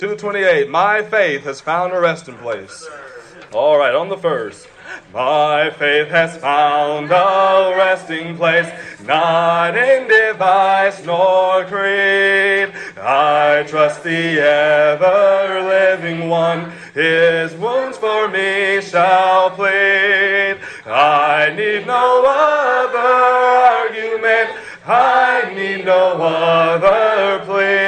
228, my faith has found a resting place. All right, on the first. My faith has found a resting place, not in device nor creed. I trust the ever-living one, his wounds for me shall plead. I need no other argument, I need no other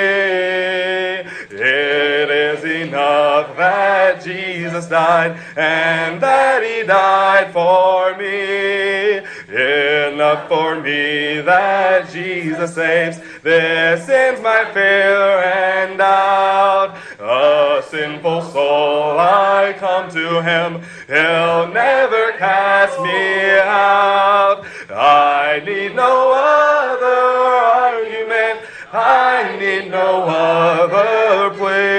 plea. It is enough that Jesus died and that he died for me. Enough for me that Jesus saves. This ends my fear and doubt. A sinful soul, I come to him. He'll never cast me out. I need no other argument. I need no other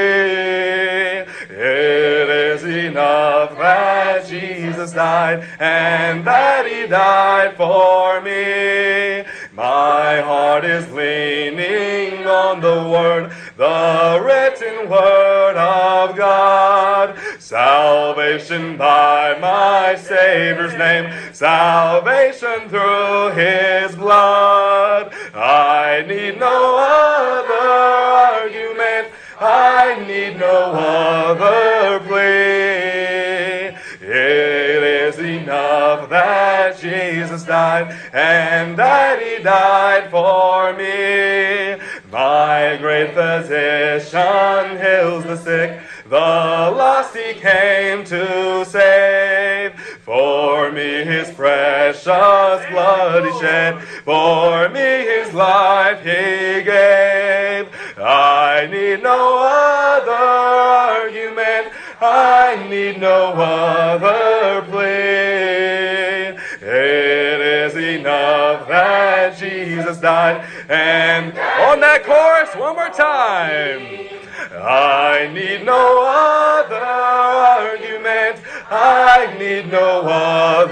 plea. It is enough that Jesus died and that he died for me. My heart is leaning on the word, the written word of God. Salvation by my Savior's name, salvation through his blood. I need no other argument, I need no other plea. It is enough that Jesus died and that he died for me. My great physician heals the sick, the lost he came to save. For me his precious blood he shed, for me his life he gave. I need no other argument, I need no other plea. It is enough that Jesus died, and on that chorus, one more time. I need no other argument, I need no other